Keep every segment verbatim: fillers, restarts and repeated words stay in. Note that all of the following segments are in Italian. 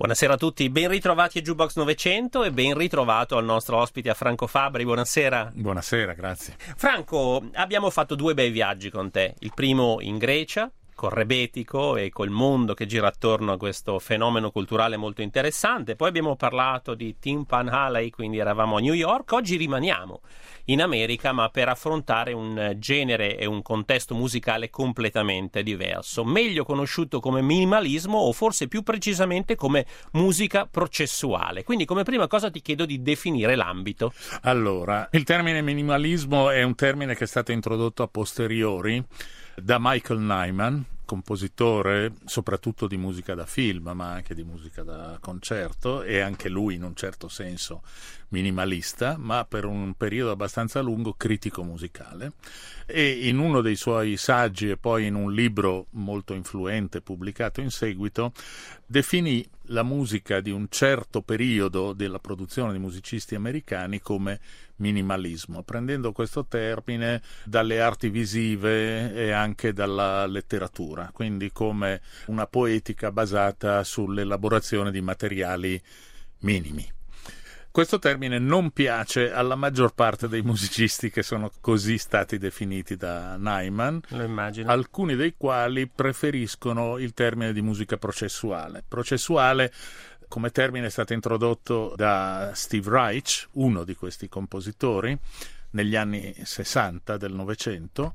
Buonasera a tutti, ben ritrovati a Jukebox novecento e ben ritrovato al nostro ospite a Franco Fabbri. Buonasera. Buonasera, grazie. Franco, abbiamo fatto due bei viaggi con te. Il primo in Grecia, col rebetico e col mondo che gira attorno a questo fenomeno culturale molto interessante. Poi abbiamo parlato di Tim Pan Alley, quindi eravamo a New York. Oggi rimaniamo in America, ma per affrontare un genere e un contesto musicale completamente diverso, meglio conosciuto come minimalismo o forse più precisamente come musica processuale. Quindi come prima cosa ti chiedo di definire l'ambito. Allora, il termine minimalismo è un termine che è stato introdotto a posteriori da Michael Nyman, compositore soprattutto di musica da film, ma anche di musica da concerto, e anche lui in un certo senso minimalista, ma per un periodo abbastanza lungo critico musicale. E in uno dei suoi saggi e poi in un libro molto influente pubblicato in seguito definì la musica di un certo periodo della produzione di musicisti americani come minimalismo, prendendo questo termine dalle arti visive e anche dalla letteratura, quindi come una poetica basata sull'elaborazione di materiali minimi. Questo termine non piace alla maggior parte dei musicisti che sono così stati definiti da Nyman, Lo immagino. alcuni dei quali preferiscono il termine di musica processuale. Processuale come termine è stato introdotto da Steve Reich, uno di questi compositori, negli anni sessanta del Novecento,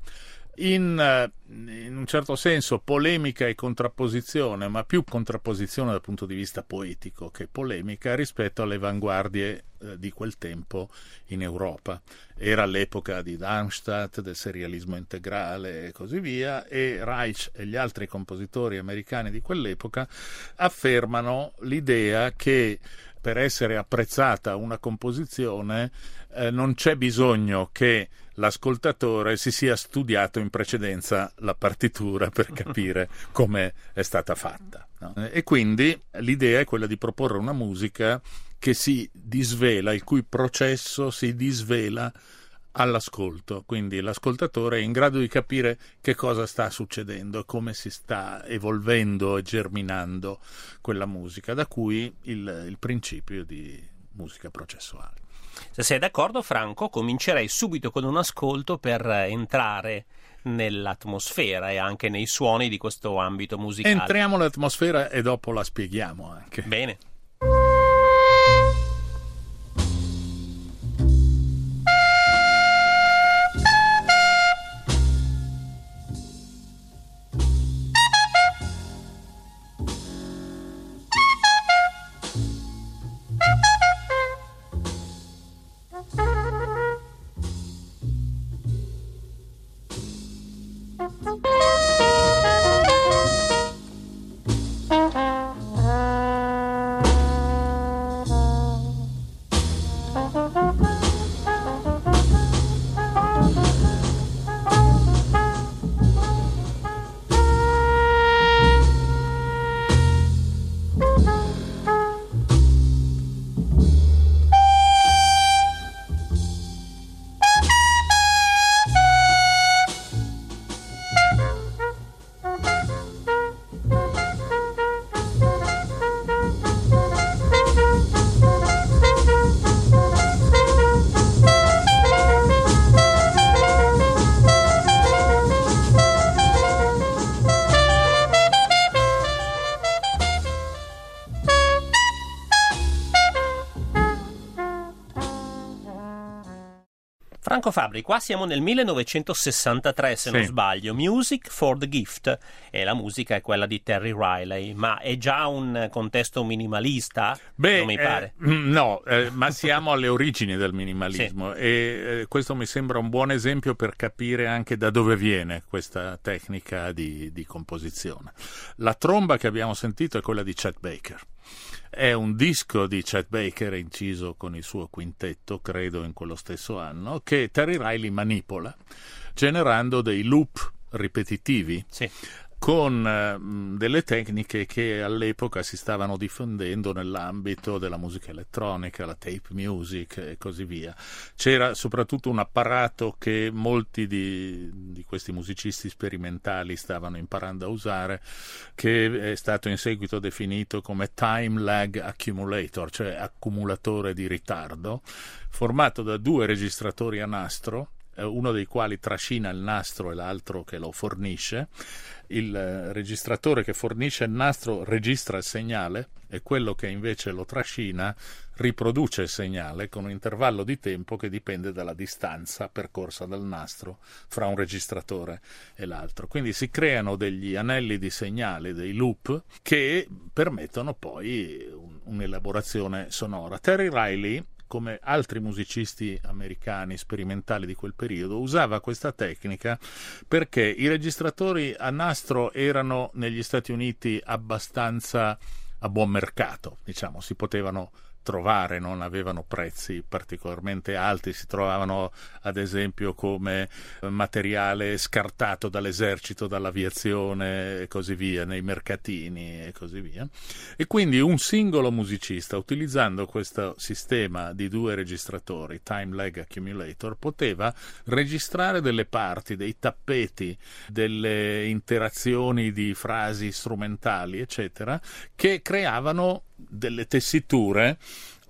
in, in un certo senso polemica e contrapposizione, ma più contrapposizione dal punto di vista poetico che polemica rispetto alle avanguardie eh, di quel tempo in Europa. Era l'epoca di Darmstadt, del serialismo integrale e così via, e Reich e gli altri compositori americani di quell'epoca affermano l'idea che per essere apprezzata una composizione eh, non c'è bisogno che l'ascoltatore si sia studiato in precedenza la partitura per capire come è stata fatta, no? E quindi l'idea è quella di proporre una musica che si disvela, il cui processo si disvela all'ascolto, quindi l'ascoltatore è in grado di capire che cosa sta succedendo, come si sta evolvendo e germinando quella musica, da cui il, il principio di musica processuale. Se sei d'accordo, Franco, comincerei subito con un ascolto per entrare nell'atmosfera e anche nei suoni di questo ambito musicale. Entriamo nell'atmosfera e dopo la spieghiamo anche. Bene. Franco Fabbri, qua siamo nel millenovecentosessantatré, se Sì. non sbaglio. Music for the Gift, e la musica è quella di Terry Riley, ma è già un contesto minimalista? Beh, non mi pare. Eh, no, eh, ma siamo alle origini del minimalismo, sì. e eh, questo mi sembra un buon esempio per capire anche da dove viene questa tecnica di, di composizione. La tromba che abbiamo sentito è quella di Chet Baker. È un disco di Chet Baker inciso con il suo quintetto, credo in quello stesso anno, che Terry Riley manipola, generando dei loop ripetitivi. Sì. con mh, delle tecniche che all'epoca si stavano diffondendo nell'ambito della musica elettronica, la tape music e così via. C'era soprattutto un apparato che molti di, di questi musicisti sperimentali stavano imparando a usare, che è stato in seguito definito come time lag accumulator, cioè accumulatore di ritardo, formato da due registratori a nastro, uno dei quali trascina il nastro e l'altro che lo fornisce. Il registratore che fornisce il nastro registra il segnale e quello che invece lo trascina riproduce il segnale con un intervallo di tempo che dipende dalla distanza percorsa dal nastro fra un registratore e l'altro. Quindi si creano degli anelli di segnale, dei loop, che permettono poi un'elaborazione sonora. Terry Riley, come altri musicisti americani sperimentali di quel periodo, usava questa tecnica perché i registratori a nastro erano negli Stati Uniti abbastanza a buon mercato, diciamo, si potevano trovare, non avevano prezzi particolarmente alti, si trovavano ad esempio come materiale scartato dall'esercito, dall'aviazione e così via, nei mercatini e così via. E quindi un singolo musicista, utilizzando questo sistema di due registratori, time lag accumulator, poteva registrare delle parti, dei tappeti, delle interazioni di frasi strumentali, eccetera, che creavano delle tessiture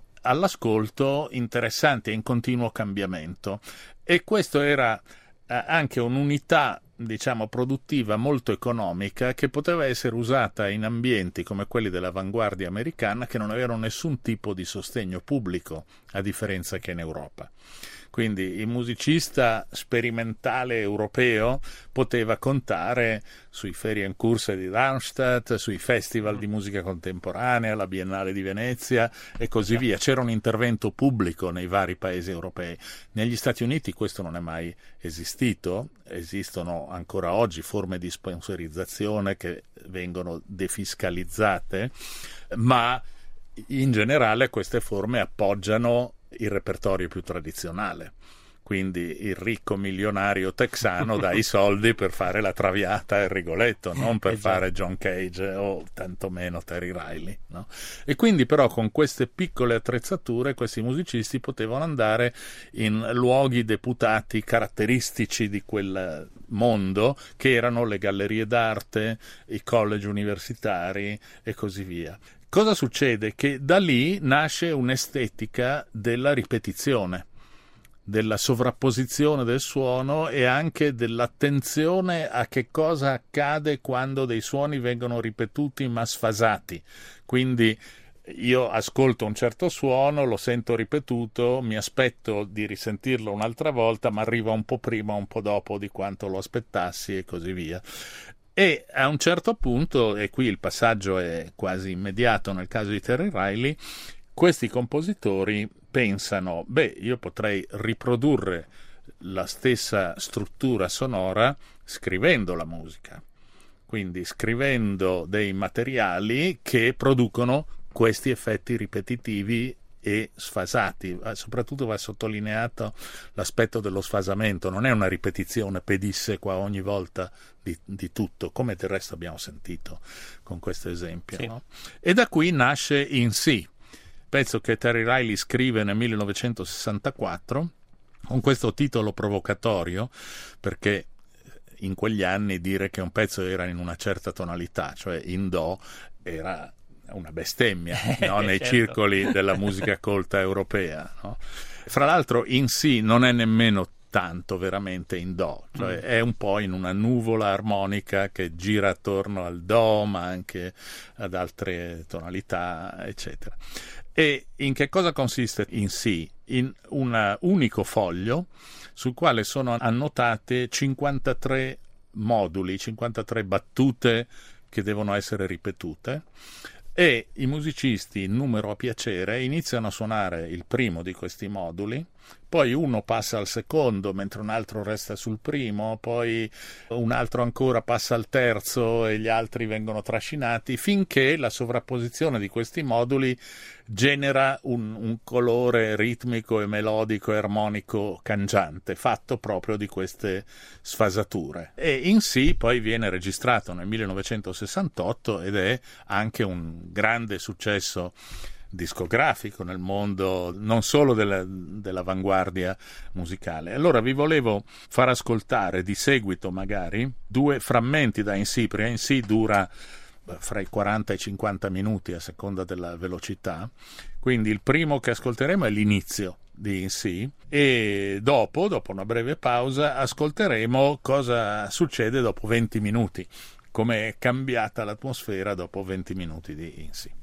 all'ascolto interessanti e in continuo cambiamento. E questo era eh, anche un'unità, diciamo, produttiva molto economica, che poteva essere usata in ambienti come quelli dell'avanguardia americana, che non avevano nessun tipo di sostegno pubblico, a differenza che in Europa. Quindi il musicista sperimentale europeo poteva contare sui Ferienkurse di Darmstadt, sui festival di musica contemporanea, la Biennale di Venezia e così via. C'era un intervento pubblico nei vari paesi europei. Negli Stati Uniti questo non è mai esistito, esistono ancora oggi forme di sponsorizzazione che vengono defiscalizzate, ma in generale queste forme appoggiano il repertorio più tradizionale. Quindi il ricco milionario texano dà i soldi per fare la Traviata e il Rigoletto, non per fare John Cage o tantomeno Terry Riley, no? E quindi però con queste piccole attrezzature questi musicisti potevano andare in luoghi deputati caratteristici di quel mondo, che erano le gallerie d'arte, i college universitari e così via. Cosa succede? Che da lì nasce un'estetica della ripetizione, della sovrapposizione del suono e anche dell'attenzione a che cosa accade quando dei suoni vengono ripetuti ma sfasati. Quindi io ascolto un certo suono, lo sento ripetuto, mi aspetto di risentirlo un'altra volta, ma arriva un po' prima o un po' dopo di quanto lo aspettassi e così via. E a un certo punto, e qui il passaggio è quasi immediato nel caso di Terry Riley, questi compositori pensano, beh, io potrei riprodurre la stessa struttura sonora scrivendo la musica, quindi scrivendo dei materiali che producono questi effetti ripetitivi e sfasati. Soprattutto va sottolineato l'aspetto dello sfasamento, non è una ripetizione pedissequa ogni volta di, di tutto, come del resto abbiamo sentito con questo esempio, sì. No? E da qui nasce In Sì, pezzo che Terry Riley scrive nel millenovecentosessantaquattro con questo titolo provocatorio, perché in quegli anni dire che un pezzo era in una certa tonalità, cioè in do, era una bestemmia, no? Nei certo. circoli della musica colta europea, no? Fra l'altro In Sì non è nemmeno tanto veramente in do, cioè mm. è un po' in una nuvola armonica che gira attorno al do, ma anche ad altre tonalità, eccetera. E in che cosa consiste In Sì? In un unico foglio sul quale sono annotate cinquantatré moduli, cinquantatré battute che devono essere ripetute, e i musicisti, in numero a piacere, iniziano a suonare il primo di questi moduli poi uno passa al secondo mentre un altro resta sul primo, poi un altro ancora passa al terzo e gli altri vengono trascinati, finché la sovrapposizione di questi moduli genera un, un colore ritmico e melodico e armonico cangiante, fatto proprio di queste sfasature. E in sì poi viene registrato nel millenovecentosessantotto ed è anche un grande successo discografico nel mondo non solo della, dell'avanguardia musicale. Allora vi volevo far ascoltare di seguito magari due frammenti da In Sì, perché In Sì dura fra i quaranta e i cinquanta minuti a seconda della velocità, quindi il primo che ascolteremo è l'inizio di In Sì e dopo, dopo una breve pausa, ascolteremo cosa succede dopo venti minuti, come è cambiata l'atmosfera dopo venti minuti di In Sì.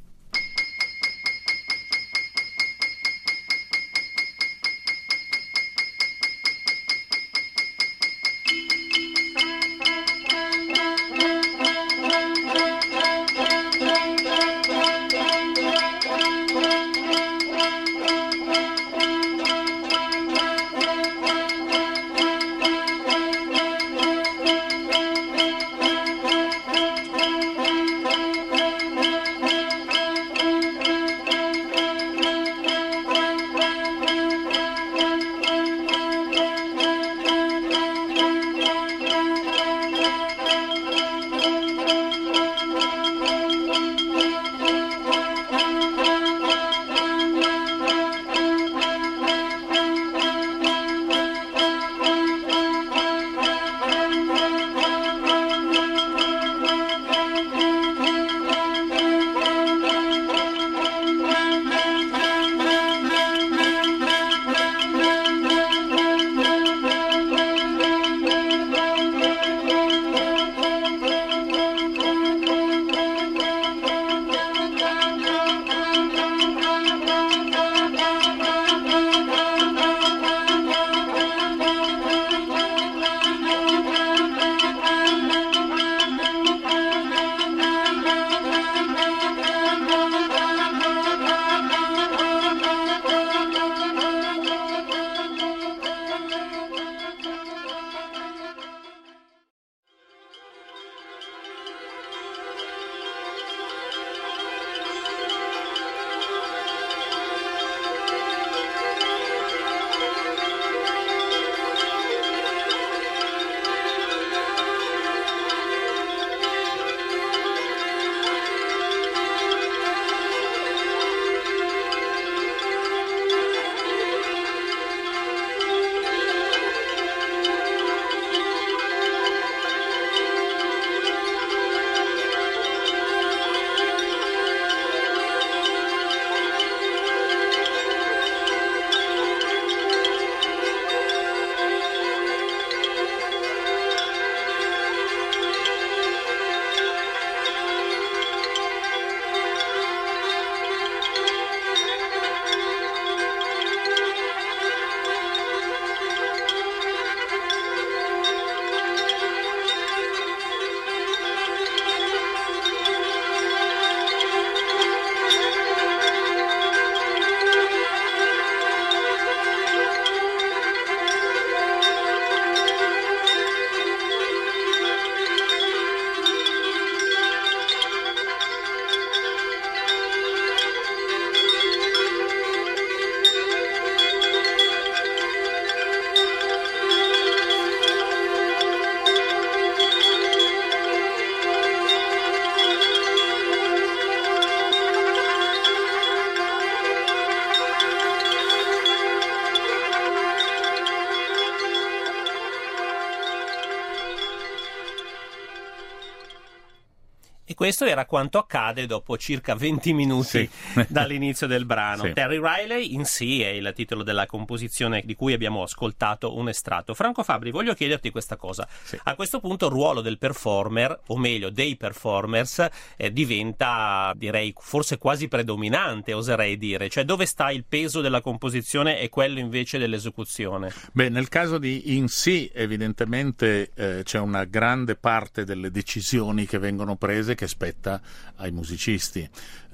E questo era quanto accade dopo circa venti minuti sì. dall'inizio del brano. Sì. Terry Riley in sì è il titolo della composizione di cui abbiamo ascoltato un estratto. Franco Fabbri, voglio chiederti questa cosa. Sì. A questo punto il ruolo del performer, o meglio dei performers, eh, diventa, direi, forse quasi predominante, oserei dire. Cioè, dove sta il peso della composizione e quello invece dell'esecuzione? Beh, nel caso di In Sì, evidentemente eh, c'è una grande parte delle decisioni che vengono prese che spetta ai musicisti.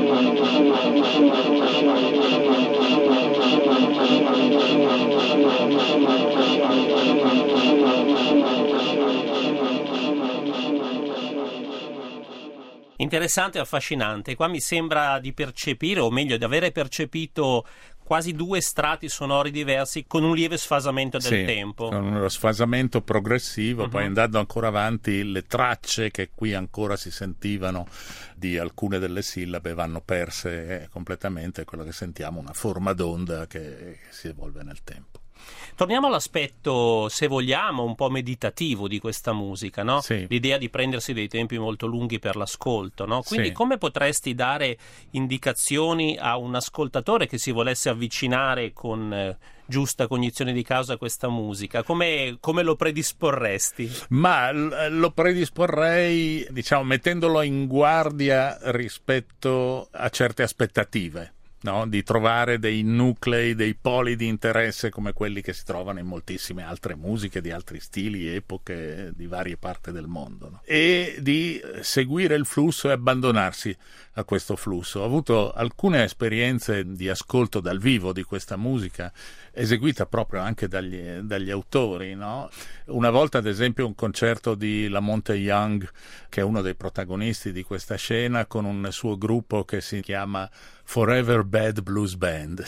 Interessante e affascinante. Qua mi sembra di percepire, o meglio di avere percepito, quasi due strati sonori diversi con un lieve sfasamento del sì, tempo. Con uno sfasamento progressivo, uh-huh. Poi andando ancora avanti le tracce che qui ancora si sentivano di alcune delle sillabe vanno perse eh, completamente, quello che sentiamo una forma d'onda che, che si evolve nel tempo. Torniamo all'aspetto, se vogliamo, un po' meditativo di questa musica, no? Sì. L'idea di prendersi dei tempi molto lunghi per l'ascolto, no? Quindi sì. come potresti dare indicazioni a un ascoltatore che si volesse avvicinare con eh, giusta cognizione di causa a questa musica? Come, come lo predisporresti? Ma lo predisporrei, diciamo, mettendolo in guardia rispetto a certe aspettative. No? Di trovare dei nuclei, dei poli di interesse come quelli che si trovano in moltissime altre musiche di altri stili, epoche di varie parti del mondo, no? E di seguire il flusso e abbandonarsi a questo flusso. Ho avuto alcune esperienze di ascolto dal vivo di questa musica eseguita proprio anche dagli, dagli autori, no? Una volta ad esempio un concerto di Lamonte Young, che è uno dei protagonisti di questa scena, con un suo gruppo che si chiama Forever Bad Blues Band,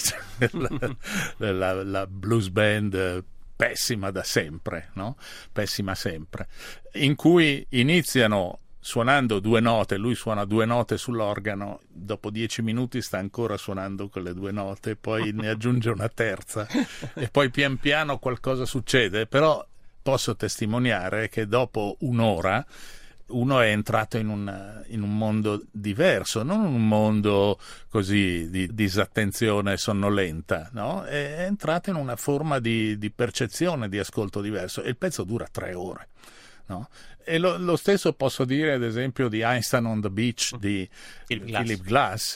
la, la, la blues band pessima da sempre, no? Pessima sempre, in cui iniziano suonando due note, lui suona due note sull'organo, dopo dieci minuti sta ancora suonando quelle due note, poi ne aggiunge una terza e poi pian piano qualcosa succede, però posso testimoniare che dopo un'ora uno è entrato in un, in un mondo diverso, non un mondo così di disattenzione sonnolenta, no? È entrato in una forma di, di percezione, di ascolto diverso, e il pezzo dura tre ore, no? E lo, lo stesso posso dire ad esempio di Einstein on the Beach di Philip Glass. Philip Glass,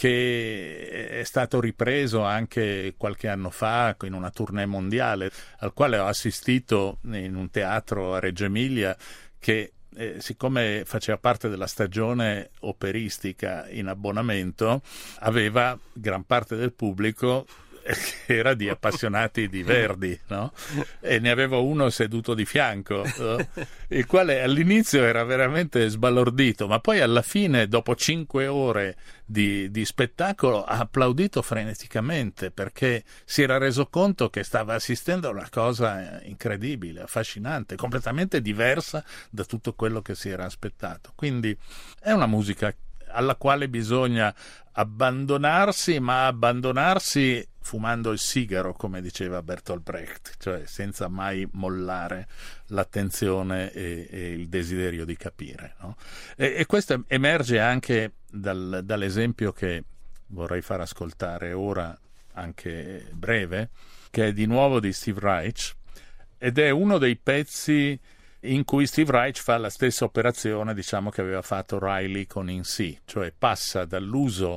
che è stato ripreso anche qualche anno fa in una tournée mondiale, al quale ho assistito in un teatro a Reggio Emilia, che Eh, siccome faceva parte della stagione operistica in abbonamento, aveva gran parte del pubblico che era di appassionati di Verdi, no? E ne avevo uno seduto di fianco, no? Il quale all'inizio era veramente sbalordito, ma poi alla fine, dopo cinque ore di, di spettacolo, ha applaudito freneticamente, perché si era reso conto che stava assistendo a una cosa incredibile, affascinante, completamente diversa da tutto quello che si era aspettato. Quindi è una musica alla quale bisogna abbandonarsi, ma abbandonarsi fumando il sigaro, come diceva Bertolt Brecht, cioè senza mai mollare l'attenzione e, e il desiderio di capire, no? E, e questo emerge anche dal, dall'esempio che vorrei far ascoltare ora, anche breve, che è di nuovo di Steve Reich, ed è uno dei pezzi in cui Steve Reich fa la stessa operazione, diciamo, che aveva fatto Riley con In C, cioè passa dall'uso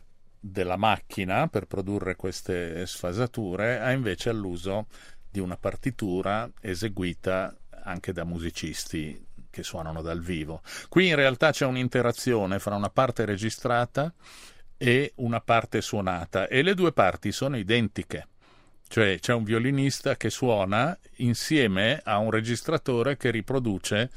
della macchina per produrre queste sfasature a invece all'uso di una partitura eseguita anche da musicisti che suonano dal vivo. Qui in realtà c'è un'interazione fra una parte registrata e una parte suonata, e le due parti sono identiche. Cioè c'è un violinista che suona insieme a un registratore che riproduce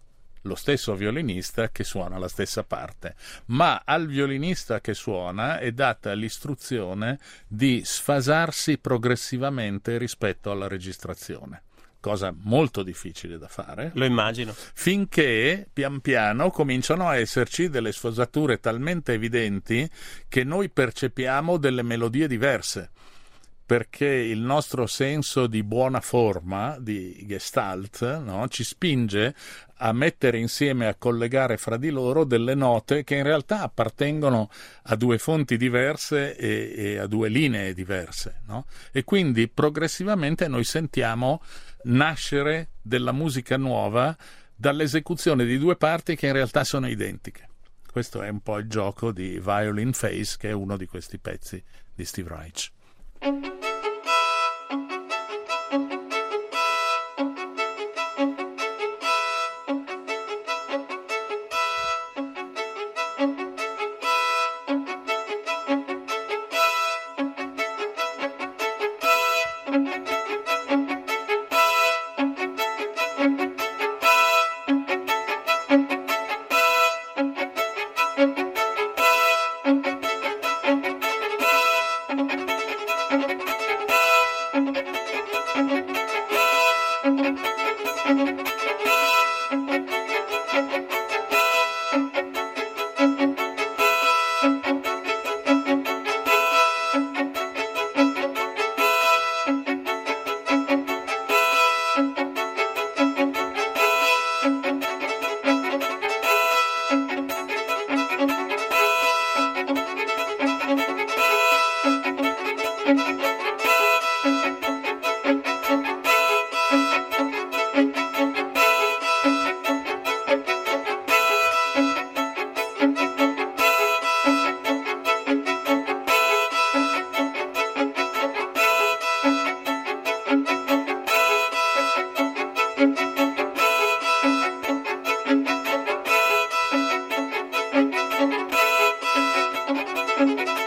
lo stesso violinista che suona la stessa parte, ma al violinista che suona è data l'istruzione di sfasarsi progressivamente rispetto alla registrazione, cosa molto difficile da fare. Lo immagino. Finché pian piano cominciano a esserci delle sfasature talmente evidenti che noi percepiamo delle melodie diverse, perché il nostro senso di buona forma, di gestalt, no, ci spinge a mettere insieme, a collegare fra di loro delle note che in realtà appartengono a due fonti diverse e, e a due linee diverse, no? E quindi progressivamente noi sentiamo nascere della musica nuova dall'esecuzione di due parti che in realtà sono identiche. Questo è un po' il gioco di Violin Phase, che è uno di questi pezzi di Steve Reich.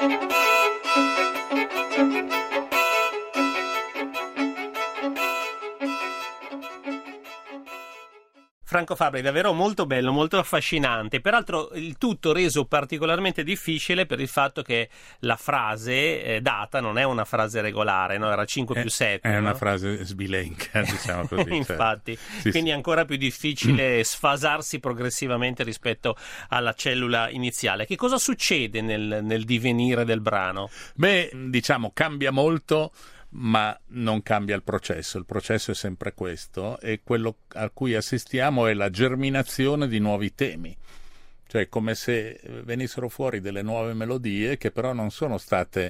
Franco Fabbri, davvero molto bello, molto affascinante, peraltro il tutto reso particolarmente difficile per il fatto che la frase eh, data non è una frase regolare, no? Era cinque più sette. È no? una frase sbilenca, diciamo così. Infatti, sì, quindi sì. è ancora più difficile sfasarsi progressivamente rispetto alla cellula iniziale. Che cosa succede nel, nel divenire del brano? Beh, diciamo, cambia molto, ma non cambia il processo. Il processo è sempre questo, e quello a cui assistiamo è la germinazione di nuovi temi, cioè come se venissero fuori delle nuove melodie che però non sono state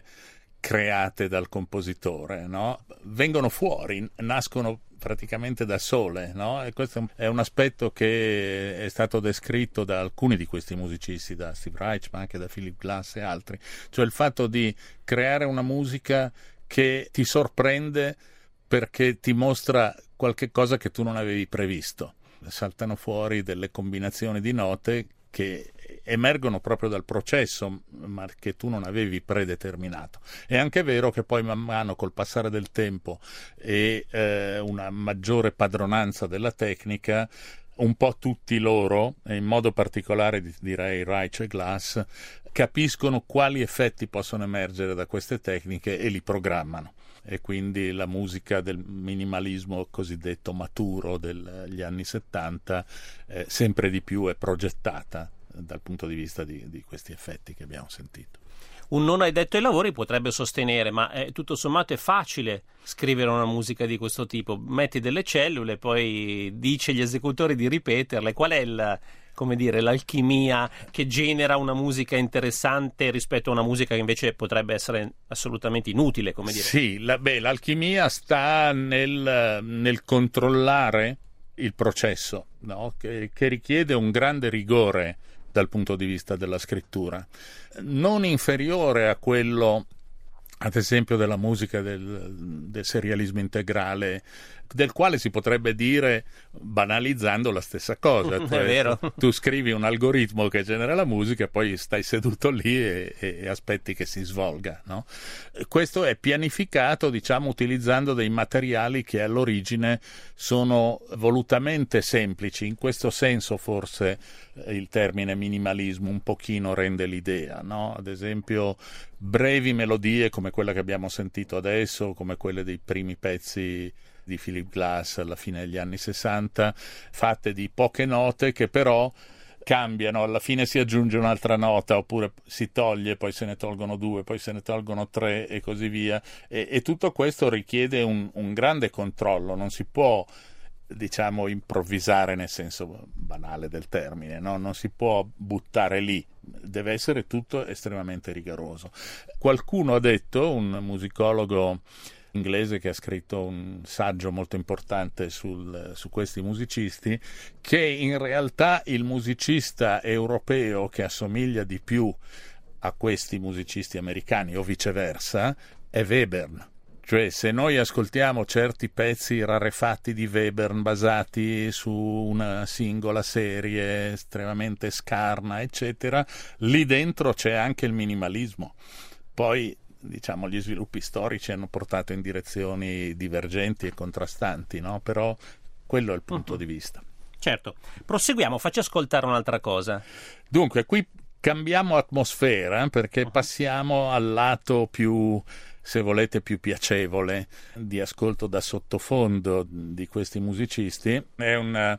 create dal compositore, no? Vengono fuori, nascono praticamente da sole, no? E questo è un aspetto che è stato descritto da alcuni di questi musicisti, da Steve Reich, ma anche da Philip Glass e altri, cioè il fatto di creare una musica che ti sorprende perché ti mostra qualche cosa che tu non avevi previsto. Saltano fuori delle combinazioni di note che emergono proprio dal processo, ma che tu non avevi predeterminato. È anche vero che poi man mano, col passare del tempo e eh, una maggiore padronanza della tecnica, un po' tutti loro, e in modo particolare direi Reich e Glass, capiscono quali effetti possono emergere da queste tecniche e li programmano. E quindi la musica del minimalismo cosiddetto maturo degli anni settanta eh, sempre di più è progettata dal punto di vista di, di questi effetti che abbiamo sentito. Un non addetto ai lavori potrebbe sostenere, ma è, tutto sommato è facile scrivere una musica di questo tipo. Metti delle cellule, poi dici agli esecutori di ripeterle. Qual è il, come dire, l'alchimia che genera una musica interessante rispetto a una musica che invece potrebbe essere assolutamente inutile, come dire? Sì, la, beh, l'alchimia sta nel, nel controllare il processo, no? che, che richiede un grande rigore dal punto di vista della scrittura, non inferiore a quello, ad esempio, della musica del, del serialismo integrale, del quale si potrebbe dire, banalizzando, la stessa cosa. È vero. Tu scrivi un algoritmo che genera la musica e poi stai seduto lì e, e aspetti che si svolga, no? Questo è pianificato, diciamo, utilizzando dei materiali che all'origine sono volutamente semplici. In questo senso forse il termine minimalismo un pochino rende l'idea, no? Ad esempio brevi melodie come quella che abbiamo sentito adesso, come quelle dei primi pezzi di Philip Glass alla fine degli anni sessanta, fatte di poche note che però cambiano, alla fine si aggiunge un'altra nota, oppure si toglie, poi se ne tolgono due, poi se ne tolgono tre e così via, e, e tutto questo richiede un, un grande controllo. Non si può, diciamo, improvvisare nel senso banale del termine, no? Non si può buttare lì, deve essere tutto estremamente rigoroso. Qualcuno ha detto, un musicologo inglese che ha scritto un saggio molto importante sul, su questi musicisti, che in realtà il musicista europeo che assomiglia di più a questi musicisti americani o viceversa è Webern. Cioè, se noi ascoltiamo certi pezzi rarefatti di Webern basati su una singola serie estremamente scarna, eccetera, lì dentro c'è anche il minimalismo. Poi, diciamo, gli sviluppi storici hanno portato in direzioni divergenti e contrastanti, no? Però quello è il punto uh-huh. di vista. Certo. Proseguiamo, facci ascoltare un'altra cosa. Dunque, qui cambiamo atmosfera perché uh-huh. passiamo al lato più, se volete, più piacevole di ascolto da sottofondo di questi musicisti. È un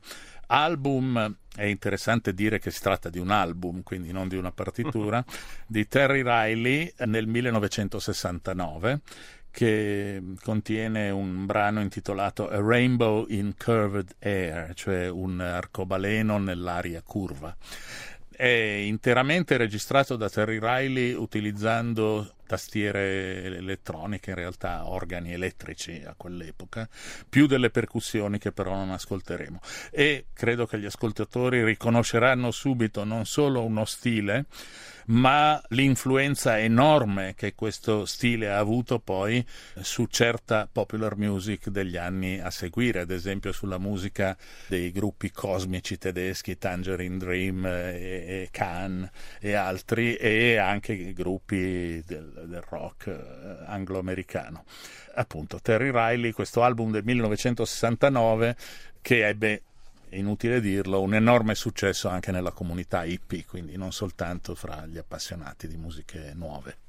album, è interessante dire che si tratta di un album, quindi non di una partitura, di Terry Riley nel millenovecentosessantanove, che contiene un brano intitolato A Rainbow in Curved Air, cioè un arcobaleno nell'aria curva. È interamente registrato da Terry Riley utilizzando tastiere elettroniche, in realtà organi elettrici a quell'epoca, più delle percussioni che però non ascolteremo. E credo che gli ascoltatori riconosceranno subito non solo uno stile, ma l'influenza enorme che questo stile ha avuto poi su certa popular music degli anni a seguire, ad esempio sulla musica dei gruppi cosmici tedeschi, Tangerine Dream e, e Can e altri, e anche gruppi del, del rock eh, anglo-americano. Appunto, Terry Riley, questo album del millenovecentosessantanove che ebbe, è inutile dirlo, un enorme successo anche nella comunità hippie, quindi non soltanto fra gli appassionati di musiche nuove.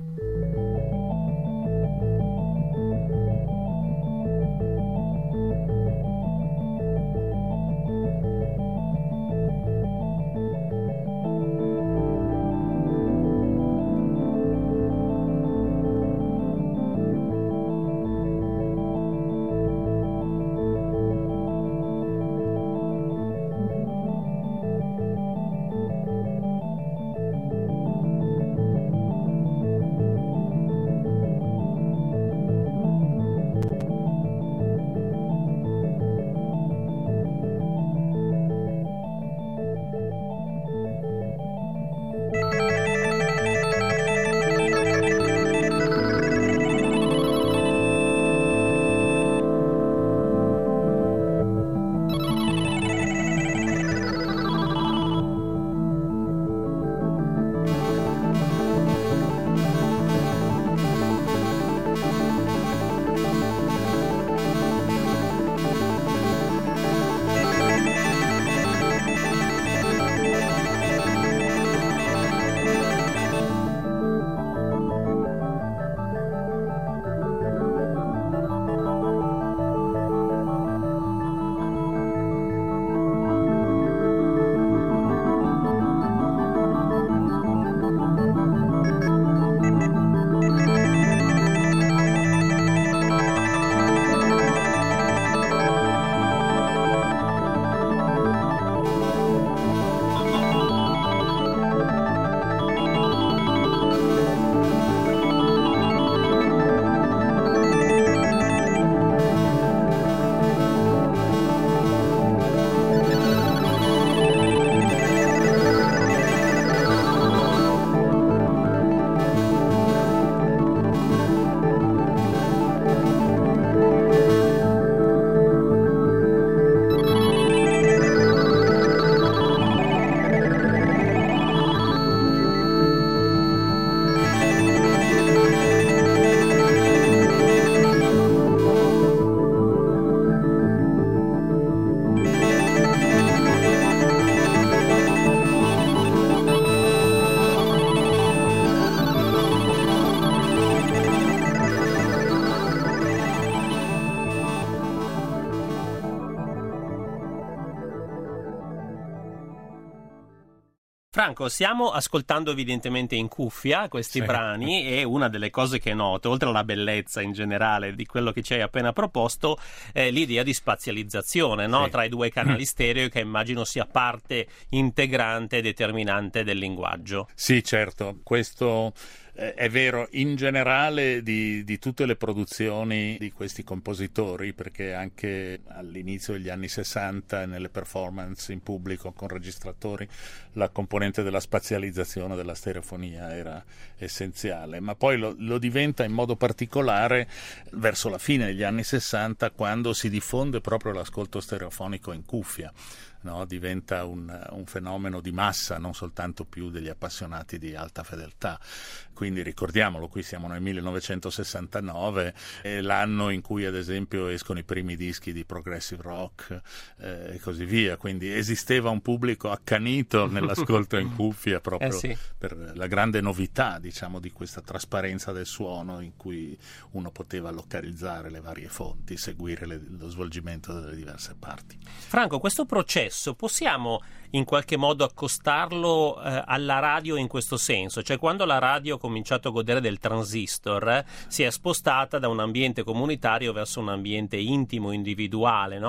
Franco, stiamo ascoltando evidentemente in cuffia questi sì. brani, e una delle cose che noto, oltre alla bellezza in generale di quello che ci hai appena proposto, è l'idea di spazializzazione, no? Sì. Tra i due canali stereo, che immagino sia parte integrante e determinante del linguaggio. Sì, certo, questo è vero in generale di, di tutte le produzioni di questi compositori, perché anche all'inizio degli anni sessanta nelle performance in pubblico con registratori la componente della spazializzazione della stereofonia era essenziale, ma poi lo, lo diventa in modo particolare verso la fine degli anni sessanta, quando si diffonde proprio l'ascolto stereofonico in cuffia. No, diventa un, un fenomeno di massa, non soltanto più degli appassionati di alta fedeltà. Quindi ricordiamolo, qui siamo nel millenovecentosessantanove, è l'anno in cui ad esempio escono i primi dischi di progressive rock eh, e così via, quindi esisteva un pubblico accanito nell'ascolto in cuffia proprio eh sì. per la grande novità, diciamo, di questa trasparenza del suono, in cui uno poteva localizzare le varie fonti, seguire le, lo svolgimento delle diverse parti. Franco, questo processo possiamo in qualche modo accostarlo eh, alla radio in questo senso? Cioè, quando la radio ha cominciato a godere del transistor, eh, si è spostata da un ambiente comunitario verso un ambiente intimo, individuale, no? Sì.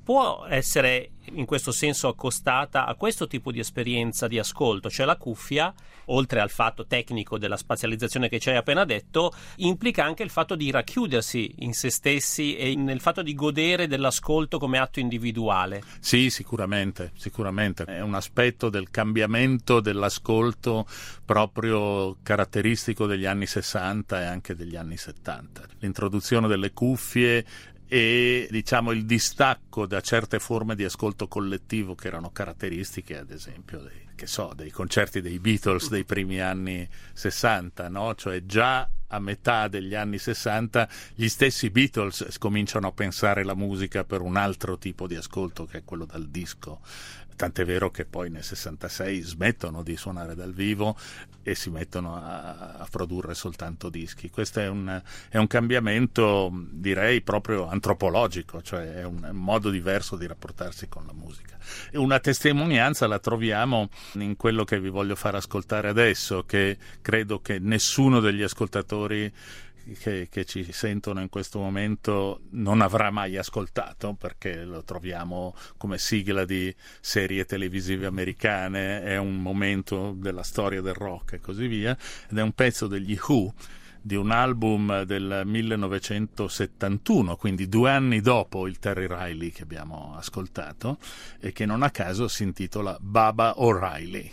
può essere in questo senso accostata a questo tipo di esperienza di ascolto, cioè la cuffia, oltre al fatto tecnico della spazializzazione che ci hai appena detto, implica anche il fatto di racchiudersi in se stessi e nel fatto di godere dell'ascolto come atto individuale. Sì, sicuramente, sicuramente. È un aspetto del cambiamento dell'ascolto proprio caratteristico degli anni sessanta e anche degli anni settanta. L'introduzione delle cuffie e diciamo il distacco da certe forme di ascolto collettivo che erano caratteristiche, ad esempio, dei, che so, dei concerti dei Beatles dei primi anni sessanta, no? Cioè già a metà degli anni sessanta gli stessi Beatles cominciano a pensare la musica per un altro tipo di ascolto che è quello dal disco. Tant'è vero che poi nel sessantasei smettono di suonare dal vivo e si mettono a, a produrre soltanto dischi. Questo è un, è un cambiamento, direi, proprio antropologico, cioè è un, è un modo diverso di rapportarsi con la musica. E una testimonianza la troviamo in quello che vi voglio far ascoltare adesso, che credo che nessuno degli ascoltatori Che, che ci sentono in questo momento non avrà mai ascoltato, perché lo troviamo come sigla di serie televisive americane, è un momento della storia del rock e così via, ed è un pezzo degli Who di un album del millenovecentosettantuno, quindi due anni dopo il Terry Riley che abbiamo ascoltato, e che non a caso si intitola Baba O'Reilly.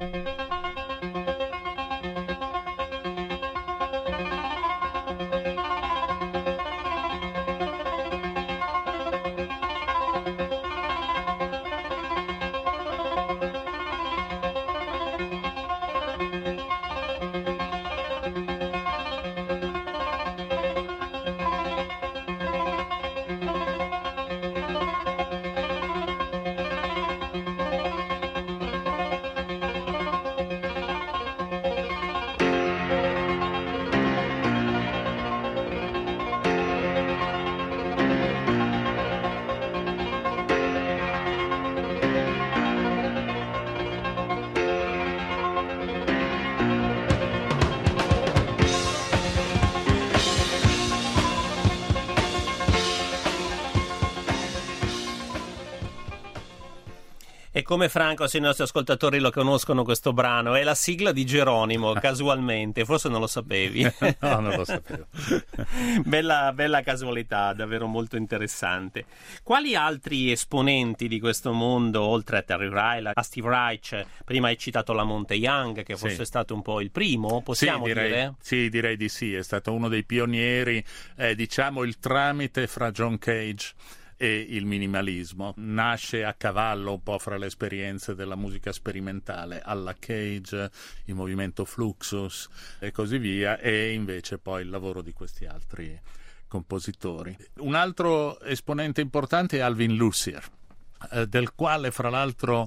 E come Franco, se i nostri ascoltatori lo conoscono questo brano, è la sigla di Geronimo, casualmente, forse non lo sapevi. No, non lo sapevo. bella, bella casualità, davvero molto interessante. Quali altri esponenti di questo mondo, oltre a Terry Riley, a Steve Reich, prima hai citato la Monte Young, che forse sì. è stato un po' il primo, possiamo sì, direi, dire? Sì, direi di sì, è stato uno dei pionieri, eh, diciamo il tramite fra John Cage e il minimalismo. Nasce a cavallo un po' fra le esperienze della musica sperimentale alla Cage, il movimento Fluxus e così via, e invece poi il lavoro di questi altri compositori. Un altro esponente importante è Alvin Lucier, eh, del quale fra l'altro,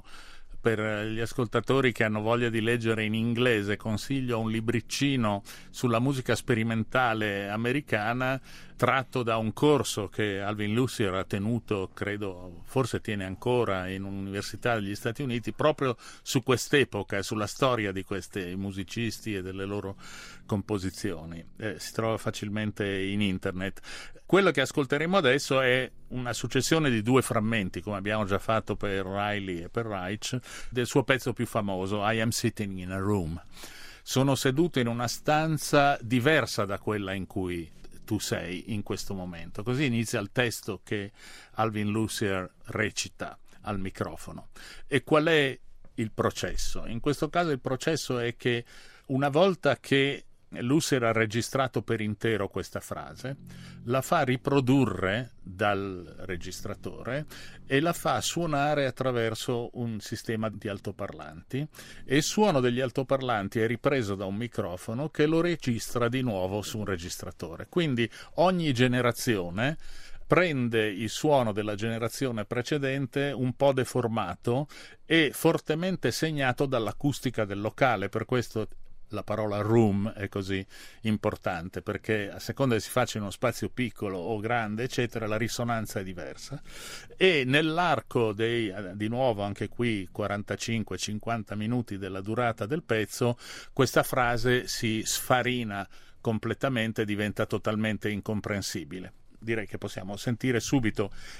per gli ascoltatori che hanno voglia di leggere in inglese, consiglio un libriccino sulla musica sperimentale americana tratto da un corso che Alvin Lucier ha tenuto, credo, forse tiene ancora, in un'università degli Stati Uniti, proprio su quest'epoca e sulla storia di questi musicisti e delle loro composizioni. Eh, si trova facilmente in internet. Quello che ascolteremo adesso è una successione di due frammenti, come abbiamo già fatto per Riley e per Reich, del suo pezzo più famoso, I Am Sitting in a Room. Sono seduto in una stanza diversa da quella in cui tu sei in questo momento. Così inizia il testo che Alvin Lucier recita al microfono. E qual è il processo? In questo caso il processo è che una volta che Lucier ha registrato per intero questa frase, la fa riprodurre dal registratore e la fa suonare attraverso un sistema di altoparlanti, e il suono degli altoparlanti è ripreso da un microfono che lo registra di nuovo su un registratore. Quindi ogni generazione prende il suono della generazione precedente un po' deformato e fortemente segnato dall'acustica del locale. Per questo la parola room è così importante, perché a seconda che si faccia in uno spazio piccolo o grande, eccetera, la risonanza è diversa. E nell'arco dei, di nuovo anche qui, quarantacinque cinquanta minuti della durata del pezzo, questa frase si sfarina completamente, diventa totalmente incomprensibile. Direi che possiamo sentire subito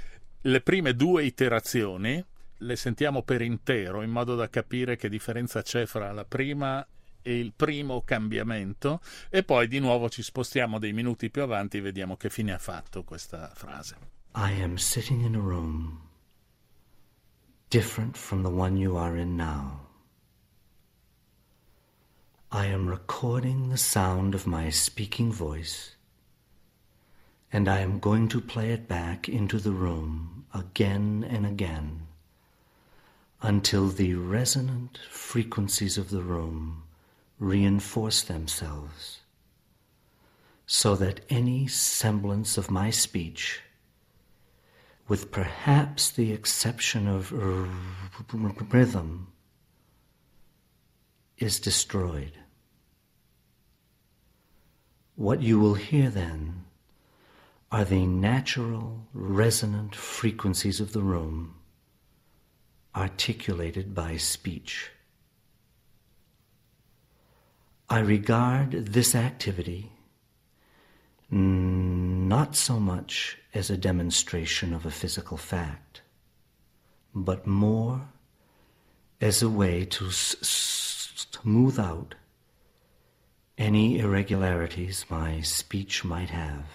Le prime due iterazioni le sentiamo per intero, in modo da capire che differenza c'è fra la prima e il primo cambiamento, e poi di nuovo ci spostiamo dei minuti più avanti e vediamo che fine ha fatto questa frase. I am sitting in a room different from the one you are in now. I am recording the sound of my speaking voice, and I am going to play it back into the room again and again until the resonant frequencies of the room reinforce themselves, so that any semblance of my speech, with perhaps the exception of r- r- rhythm, is destroyed. What you will hear then are the natural resonant frequencies of the room articulated by speech. I regard this activity not so much as a demonstration of a physical fact, but more as a way to s- smooth out any irregularities my speech might have.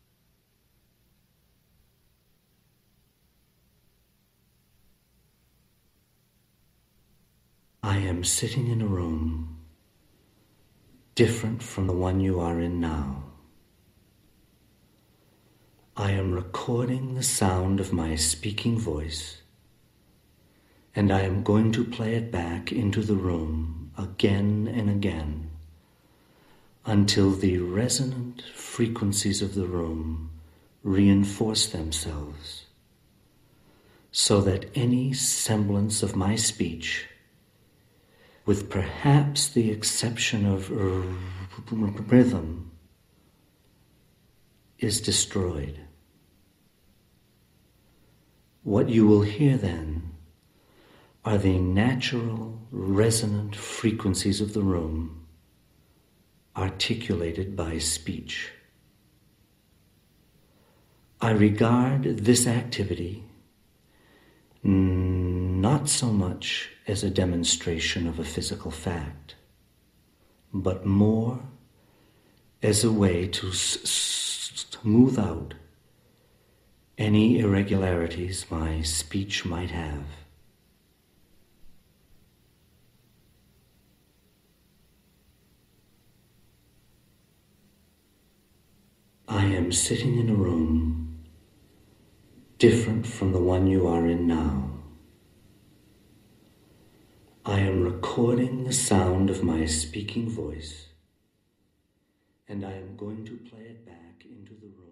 I am sitting in a room different from the one you are in now. I am recording the sound of my speaking voice, and I am going to play it back into the room again and again until the resonant frequencies of the room reinforce themselves, so that any semblance of my speech, with perhaps the exception of r- r- rhythm, is destroyed. What you will hear then are the natural resonant frequencies of the room articulated by speech. I regard this activity not so much as a demonstration of a physical fact, but more as a way to s- s- smooth out any irregularities my speech might have. I am sitting in a room different from the one you are in now. I am recording the sound of my speaking voice, and I am going to play it back into the room.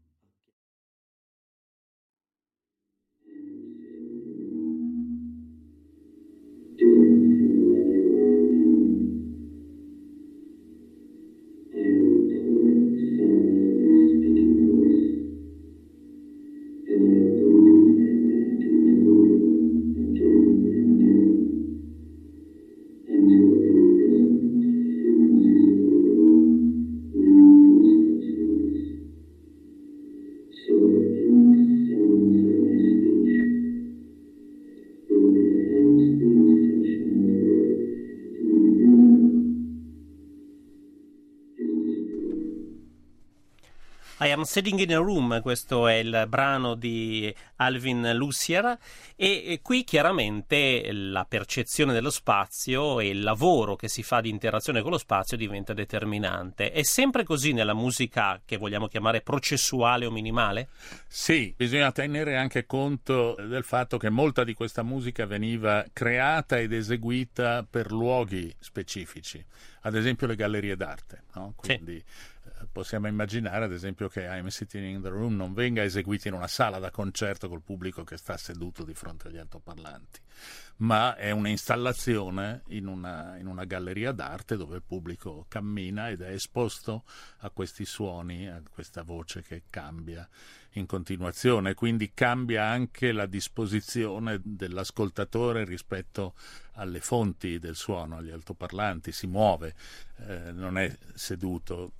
I am sitting in a room, questo è il brano di Alvin Lucier, e, e qui chiaramente la percezione dello spazio e il lavoro che si fa di interazione con lo spazio diventa determinante. È sempre così nella musica che vogliamo chiamare processuale o minimale? Sì, bisogna tenere anche conto del fatto che molta di questa musica veniva creata ed eseguita per luoghi specifici, ad esempio le gallerie d'arte, no? Quindi sì. Possiamo immaginare ad esempio che I'm Sitting in the Room non venga eseguita in una sala da concerto col pubblico che sta seduto di fronte agli altoparlanti, ma è un'installazione in una, in una galleria d'arte dove il pubblico cammina ed è esposto a questi suoni, a questa voce che cambia in continuazione, quindi cambia anche la disposizione dell'ascoltatore rispetto alle fonti del suono, agli altoparlanti, si muove, eh, non è seduto.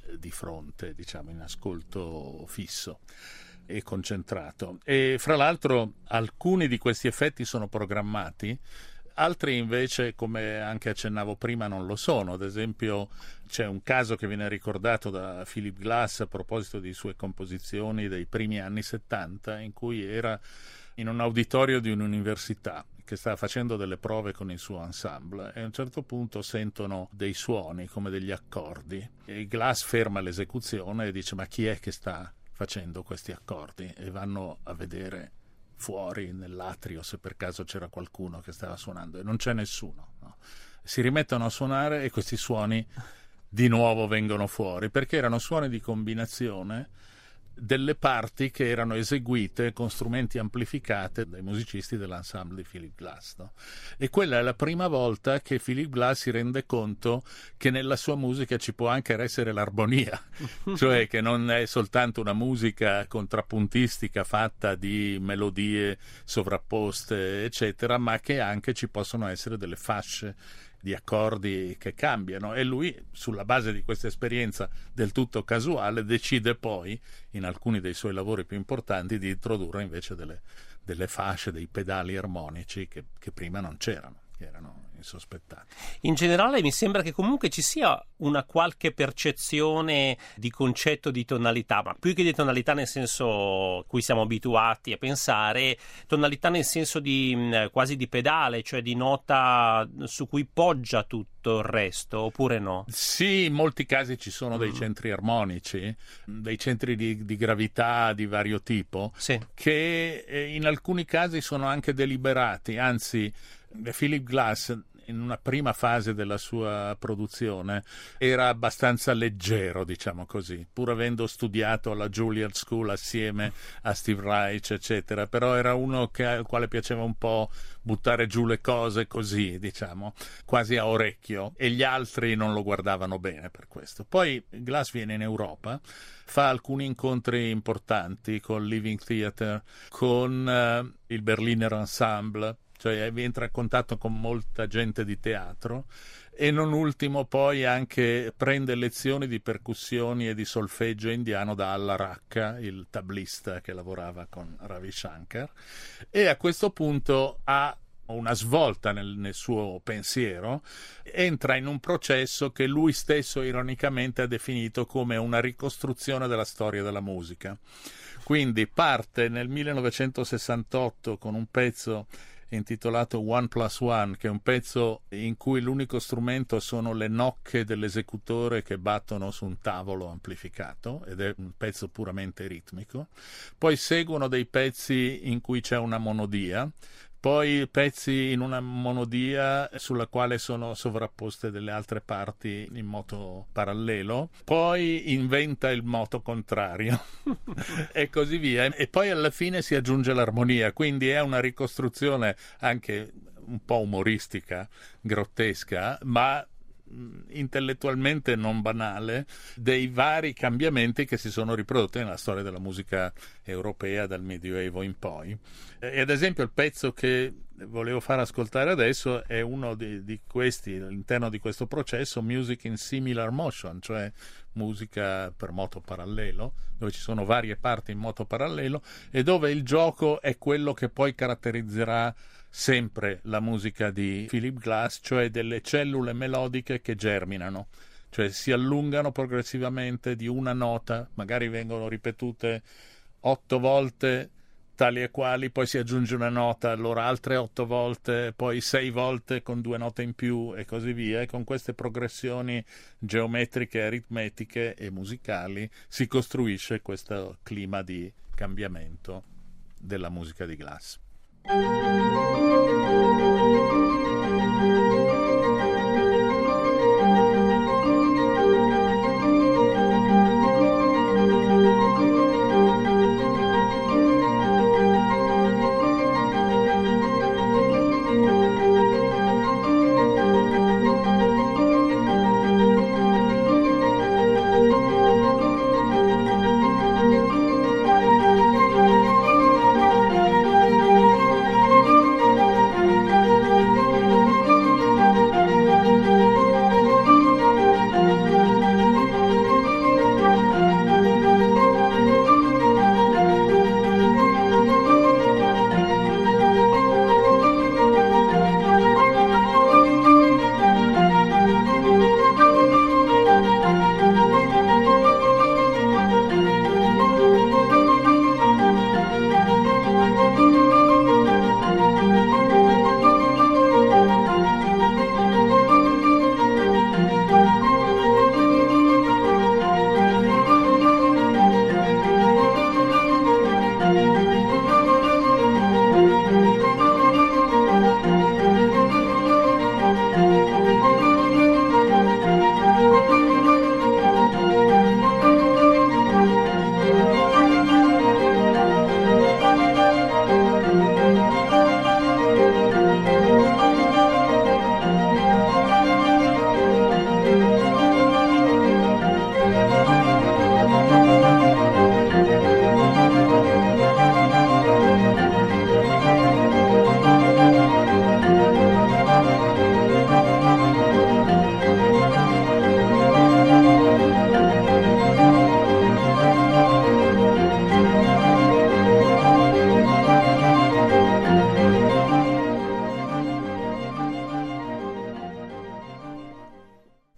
di fronte, diciamo, in ascolto fisso e concentrato. E fra l'altro alcuni di questi effetti sono programmati, altri invece, come anche accennavo prima, non lo sono. Ad esempio c'è un caso che viene ricordato da Philip Glass a proposito di sue composizioni dei primi anni settanta, in cui era in un auditorio di un'università che stava facendo delle prove con il suo ensemble e a un certo punto sentono dei suoni come degli accordi e Glass ferma l'esecuzione e dice: ma chi è che sta facendo questi accordi? E vanno a vedere fuori nell'atrio se per caso c'era qualcuno che stava suonando, e non c'è nessuno, no? Si rimettono a suonare e questi suoni di nuovo vengono fuori, perché erano suoni di combinazione delle parti che erano eseguite con strumenti amplificati dai musicisti dell'ensemble di Philip Glass, no? E quella è la prima volta che Philip Glass si rende conto che nella sua musica ci può anche essere l'armonia, cioè che non è soltanto una musica contrappuntistica fatta di melodie sovrapposte eccetera, ma che anche ci possono essere delle fasce di accordi che cambiano, e lui, sulla base di questa esperienza del tutto casuale, decide poi in alcuni dei suoi lavori più importanti di introdurre invece delle, delle fasce, dei pedali armonici che, che prima non c'erano, che erano insospettati. In generale mi sembra che comunque ci sia una qualche percezione di concetto di tonalità, ma più che di tonalità nel senso cui siamo abituati a pensare, tonalità nel senso di quasi di pedale, cioè di nota su cui poggia tutto il resto, oppure no? Sì, in molti casi ci sono dei centri armonici, dei centri di, di gravità di vario tipo, sì, che in alcuni casi sono anche deliberati. Anzi, Philip Glass in una prima fase della sua produzione era abbastanza leggero, diciamo così, pur avendo studiato alla Juilliard School assieme a Steve Reich eccetera, però era uno che, al quale piaceva un po' buttare giù le cose così, diciamo, quasi a orecchio, e gli altri non lo guardavano bene per questo. Poi Glass viene in Europa, fa alcuni incontri importanti con il Living Theatre, con uh, il Berliner Ensemble, cioè entra in contatto con molta gente di teatro, e non ultimo poi anche prende lezioni di percussioni e di solfeggio indiano da Alla Rakka, il tablista che lavorava con Ravi Shankar, e a questo punto ha una svolta nel, nel suo pensiero, entra in un processo che lui stesso ironicamente ha definito come una ricostruzione della storia della musica. Quindi parte nel millenovecentosessantotto con un pezzo intitolato One Plus One, che è un pezzo in cui l'unico strumento sono le nocche dell'esecutore che battono su un tavolo amplificato, ed è un pezzo puramente ritmico. Poi seguono dei pezzi in cui c'è una monodia, poi pezzi in una monodia sulla quale sono sovrapposte delle altre parti in moto parallelo, poi inventa il moto contrario e così via, e poi alla fine si aggiunge l'armonia, quindi è una ricostruzione anche un po' umoristica, grottesca, ma intellettualmente non banale, dei vari cambiamenti che si sono riprodotti nella storia della musica europea dal Medioevo in poi. E ad esempio il pezzo che volevo far ascoltare adesso è uno di, di questi, all'interno di questo processo, Music in Similar Motion, cioè musica per moto parallelo, dove ci sono varie parti in moto parallelo e dove il gioco è quello che poi caratterizzerà sempre la musica di Philip Glass, cioè delle cellule melodiche che germinano, cioè si allungano progressivamente di una nota, magari vengono ripetute otto volte tali e quali, poi si aggiunge una nota, allora altre otto volte, poi sei volte con due note in più e così via, e con queste progressioni geometriche, aritmetiche e musicali si costruisce questo clima di cambiamento della musica di Glass.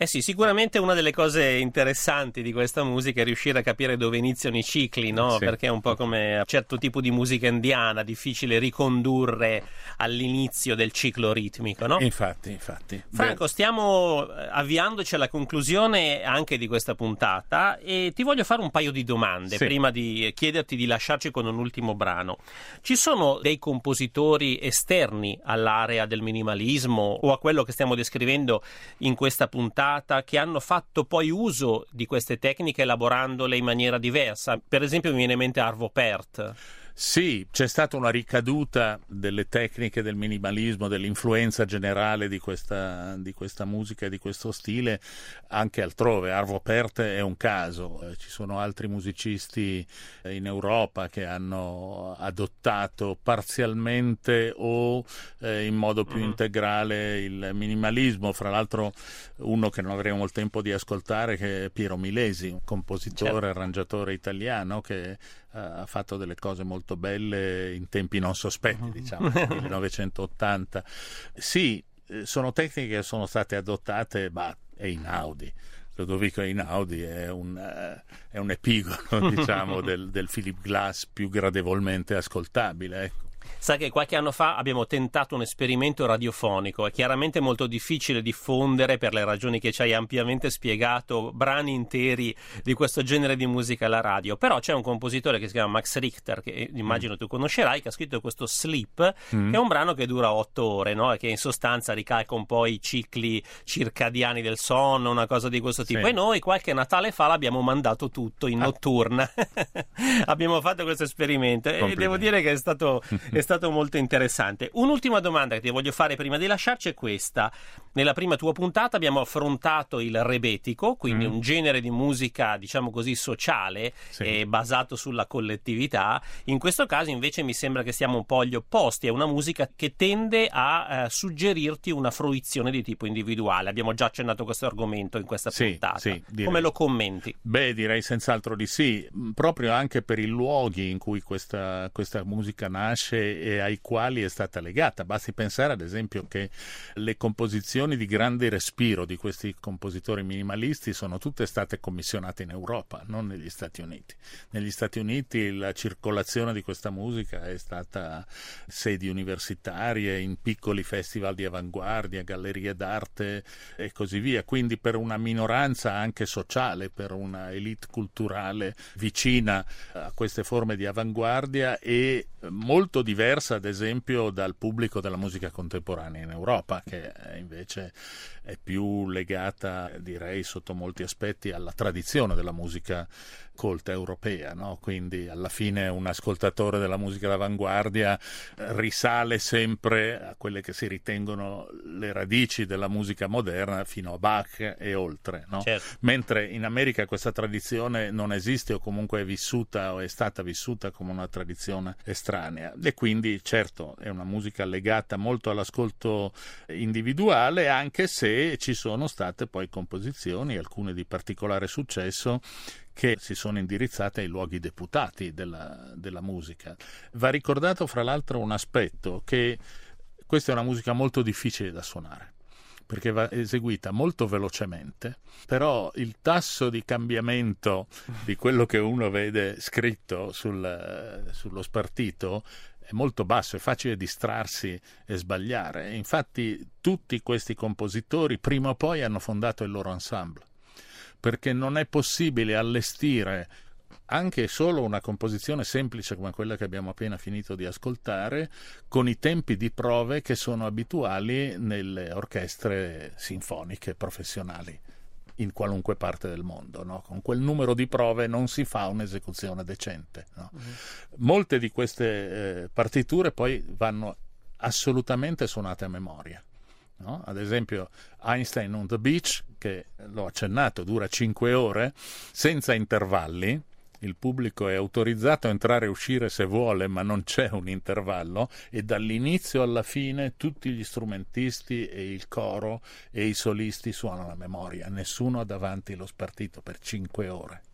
sì, sicuramente una delle cose interessanti di questa musica è riuscire a capire dove iniziano i cicli, no? Sì. Perché è un po' come un certo tipo di musica indiana, difficile ricondurre all'inizio del ciclo ritmico, no? Infatti, infatti. Franco, Beh, stiamo avviandoci alla conclusione anche di questa puntata e ti voglio fare un paio di domande sì. prima di chiederti di lasciarci con un ultimo brano. Ci sono dei compositori esterni all'area del minimalismo o a quello che stiamo descrivendo in questa puntata che hanno fatto poi uso di queste tecniche elaborandole in maniera diversa? Per esempio mi viene in mente Arvo Pärt. Sì, c'è stata una ricaduta delle tecniche del minimalismo, dell'influenza generale di questa, di questa musica e di questo stile anche altrove. Arvo Pärt è un caso, eh, ci sono altri musicisti in Europa che hanno adottato parzialmente o eh, in modo più Mm. integrale il minimalismo. Fra l'altro uno che non avremo il tempo di ascoltare, che è Piero Milesi, un compositore, Certo. arrangiatore italiano che ha fatto delle cose molto belle in tempi non sospetti, diciamo, nel millenovecentottanta. Sì, eh, sono tecniche che sono state adottate, ma è Einaudi. Ludovico Einaudi è un, eh, è un epigono, diciamo, del, del Philip Glass più gradevolmente ascoltabile, ecco. Sa che qualche anno fa abbiamo tentato un esperimento radiofonico. È chiaramente molto difficile diffondere, per le ragioni che ci hai ampiamente spiegato, brani interi di questo genere di musica alla radio. Però c'è un compositore che si chiama Max Richter, che immagino Mm. tu conoscerai, che ha scritto questo Sleep, Mm. che è un brano che dura otto ore, no? E che in sostanza ricalca un po' i cicli circadiani del sonno, una cosa di questo tipo. Sì. E noi qualche Natale fa l'abbiamo mandato tutto in Ah. notturna. Abbiamo fatto questo esperimento e Complimenti. devo dire che è stato è stato molto interessante. Un'ultima domanda che ti voglio fare prima di lasciarci è questa. Nella prima tua puntata abbiamo affrontato il rebetico, quindi Mm. un genere di musica, diciamo così, sociale, Sì. eh, basato sulla collettività. In questo caso invece mi sembra che stiamo un po' agli opposti, è una musica che tende a eh, suggerirti una fruizione di tipo individuale. Abbiamo già accennato questo argomento in questa Sì, puntata. sì, direi. Come lo commenti? Beh, direi senz'altro di sì, mh, proprio anche per i luoghi in cui questa, questa musica nasce e ai quali è stata legata. Basti pensare ad esempio che le composizioni di grande respiro di questi compositori minimalisti sono tutte state commissionate in Europa, non negli Stati Uniti. Negli Stati Uniti la circolazione di questa musica è stata sedi universitarie, in piccoli festival di avanguardia, gallerie d'arte e così via, quindi per una minoranza anche sociale, per una elite culturale vicina a queste forme di avanguardia e molto diversa ad esempio dal pubblico della musica contemporanea in Europa, che invece è più legata, direi, sotto molti aspetti alla tradizione della musica colta europea, no? Quindi alla fine un ascoltatore della musica d'avanguardia risale sempre a quelle che si ritengono le radici della musica moderna fino a Bach e oltre, no? Certo. Mentre in America questa tradizione non esiste o comunque è vissuta o è stata vissuta come una tradizione estranea e quindi certo è una musica legata molto all'ascolto individuale, anche se ci sono state poi composizioni, alcune di particolare successo, che si sono indirizzate ai luoghi deputati della, della musica. Va ricordato fra l'altro un aspetto, che questa è una musica molto difficile da suonare, perché va eseguita molto velocemente, però il tasso di cambiamento di quello che uno vede scritto sul, sullo spartito è molto basso, è facile distrarsi e sbagliare. Infatti tutti questi compositori prima o poi hanno fondato il loro ensemble, perché non è possibile allestire anche solo una composizione semplice come quella che abbiamo appena finito di ascoltare con i tempi di prove che sono abituali nelle orchestre sinfoniche professionali in qualunque parte del mondo, no? Con quel numero di prove non si fa un'esecuzione decente, no? Uh-huh. Molte di queste eh, partiture poi vanno assolutamente suonate a memoria, no? Ad esempio Einstein on the Beach, che l'ho accennato, dura cinque ore senza intervalli. Il pubblico è autorizzato a entrare e uscire se vuole, ma non c'è un intervallo, e dall'inizio alla fine tutti gli strumentisti e il coro e i solisti suonano a memoria, nessuno ha davanti lo spartito per cinque ore.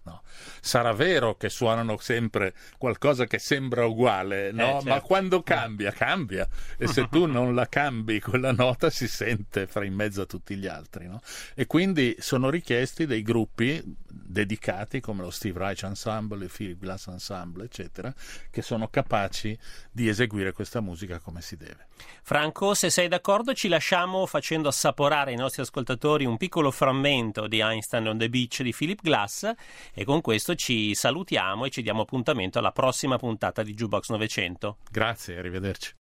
no? Sarà vero che suonano sempre qualcosa che sembra uguale, no? Eh, certo. Ma quando cambia, cambia, e se tu non la cambi quella nota si sente fra in mezzo a tutti gli altri, no? E quindi sono richiesti dei gruppi dedicati come lo Steve Reich Ensemble, il Philip Glass Ensemble, eccetera, che sono capaci di eseguire questa musica come si deve. Franco, se sei d'accordo, ci lasciamo facendo assaporare ai nostri ascoltatori un piccolo frammento di Einstein on the Beach di Philip Glass, e con questo ci salutiamo e ci diamo appuntamento alla prossima puntata di Jukebox novecento. Grazie, arrivederci.